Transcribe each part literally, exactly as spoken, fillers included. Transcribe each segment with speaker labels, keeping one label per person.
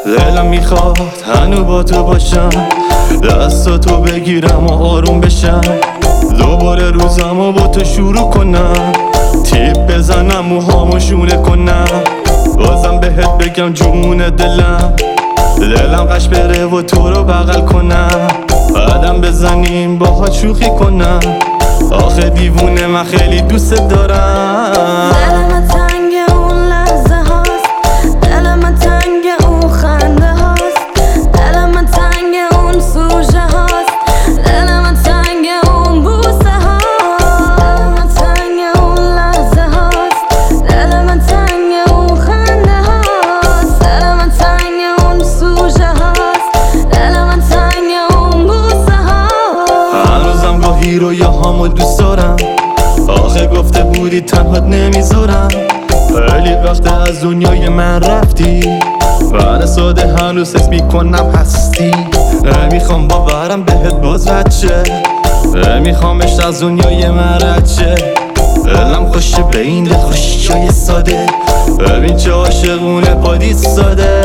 Speaker 1: دلم میخواد هنو با تو باشم، دستاتو بگیرم و آروم بشم، دوباره روزمو با تو شروع کنم، تیپ بزنم موهامو شونه کنم، بازم بهت بگم جون دلم، دلم قش بره و تو رو بغل کنم، قدم بزنیم باهات شوخی کنم، آخه دیوونه من خیلی دوست دارم.
Speaker 2: دل من تنگ اون لحظه هاست، دل من تنگ اون خنده هاست، دل من تنگ اون سوژه هاست، دل من تنگ اون بوسه هاست، دل من تنگ اون لحظه هاست، دل من تنگ اون خنده هاست، دل من تنگ اون سوژه هاست، دل من تنگ اون بوسه هاست.
Speaker 1: هنوزم گاهی رویاهامو دوست دارم، آخه گفته بودی تنهات نمیذارم، خیلی وقت از دنیای من رفتی، من ساده هنوز حس میکنم هستی، نمیخوام باورم بهت باز بچه، نمیخوامش از دنیای من رچه، دلم خوشه به این دل خوشیای ساده، ببین چه عاشقونه پادی ساده.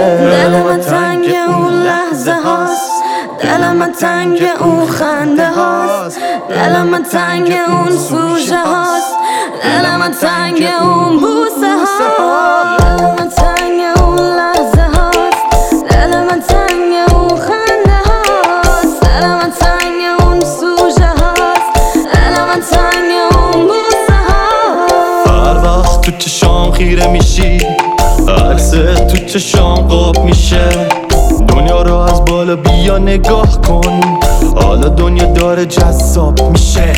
Speaker 2: دل من تنگ اون لحظه هاست، دل من تنگ اون خنده هاست، دل من تنگ اون سوژه هاست، دل من تنگ اون بوسه هاست، دل من تنگ اون لحظه هاست، دل من تنگ اون خنده هاست، دل من تنگ اون سوژه هاست، دل من تنگ اون بوسه هاست.
Speaker 1: هر وقت تو چشام خیره میشی، عکس تو چشام قاب میشه، دنیا رو از بالا بیا نگاه کن، حالا دنیا داره جذاب میشه،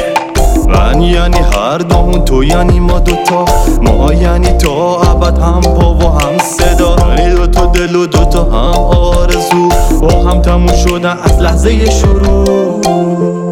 Speaker 1: من یعنی هر دومون، تو یعنی ما دوتا، ما یعنی تا ابد هم پا و هم صدا، یعنی دوتا دل و دوتا هم آرزو، با هم تموم شدن از لحظه شروع.